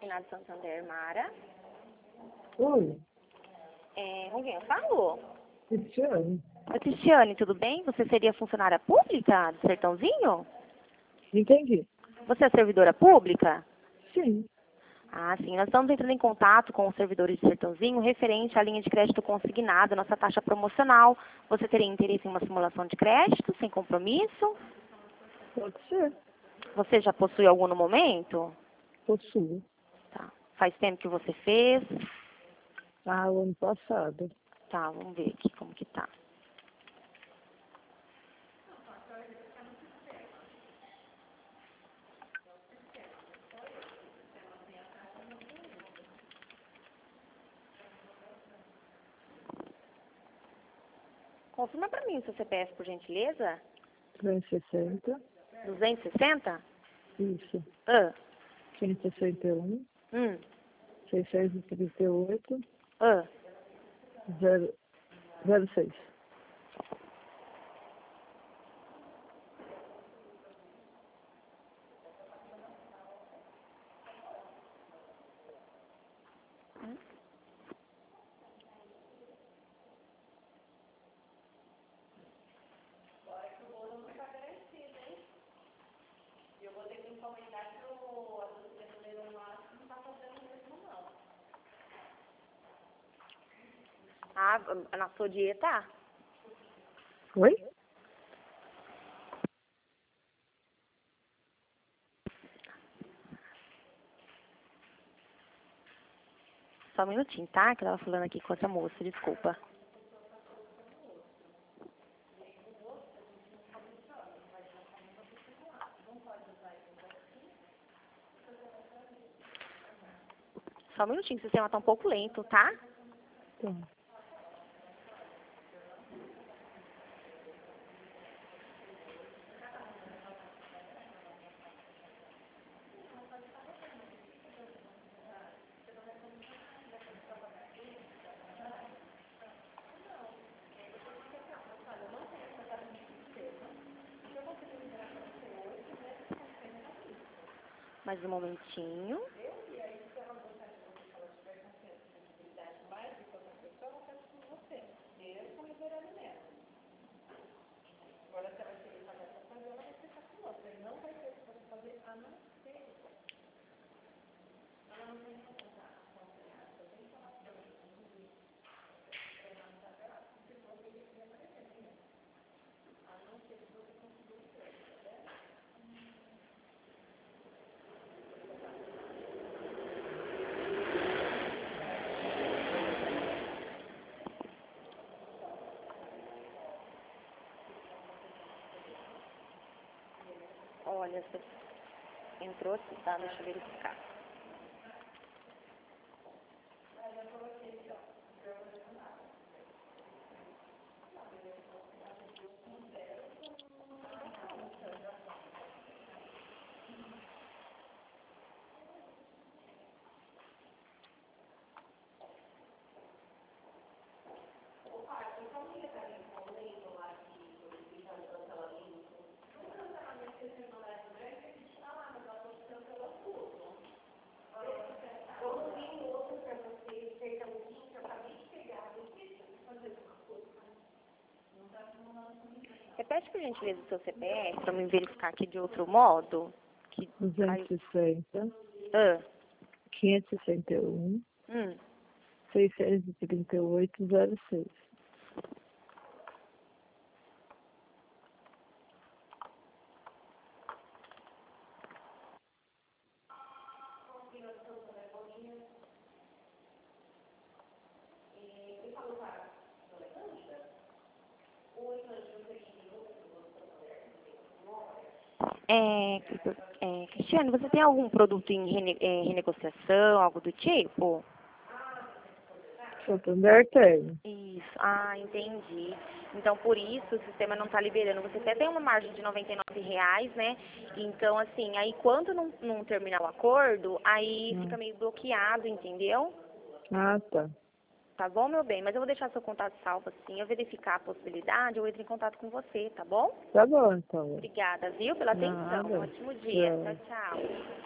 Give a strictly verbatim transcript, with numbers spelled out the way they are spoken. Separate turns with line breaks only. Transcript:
Finado Santander, Mara.
Oi,
É, com quem eu falo?
Cristiane.
Oi, Cristiane, tudo bem? Você seria funcionária pública do Sertãozinho?
Entendi.
Você é servidora pública?
Sim.
Ah, sim. Nós estamos entrando em contato com os servidores do Sertãozinho referente à linha de crédito consignada, nossa taxa promocional. Você teria interesse em uma simulação de crédito, sem compromisso?
Pode ser.
Você já possui algum no momento?
Possuo.
Tá. Faz tempo que você fez?
Ah, o ano passado.
Tá, vamos ver aqui como que tá. Confirma pra mim o seu C P F, por gentileza.
trezentos e sessenta.
duzentos e sessenta?
Isso.
Ah,
quinhentos e sessenta e um.
hum,
seiscentos e trinta e oito.
ah.
zero seis.
Ah, na sua dieta?
Oi?
Só um minutinho, tá? Que eu tava falando aqui com outra moça, desculpa. Só um minutinho, que o sistema tá um pouco lento, tá?
Tá.
Mais um momentinho. Olha, você entrou aqui, tá? Deixa eu verificar. Repete, por gentileza, o seu C P F, pra me verificar aqui de outro modo. Que caiu.
duzentos e sessenta.
Ah,
quinhentos e sessenta e um.
hum.
seiscentos e trinta e oito. zero seis.
É, é, Cristiane, você tem algum produto em rene, é, renegociação, algo do tipo?
Santander tem.
Isso, ah, entendi. Então, por isso, o sistema não está liberando. Você até tem uma margem de noventa e nove reais, né? Então, assim, aí quando não, não terminar o acordo, aí fica meio bloqueado, entendeu?
Ah, tá.
Tá bom, meu bem? Mas eu vou deixar seu contato salvo, assim. Eu verificar a possibilidade, eu entro em contato com você, tá bom?
Tá bom, então.
Obrigada, viu, pela atenção.
Nada.
Um ótimo dia.
Tchau.
Tchau, tchau.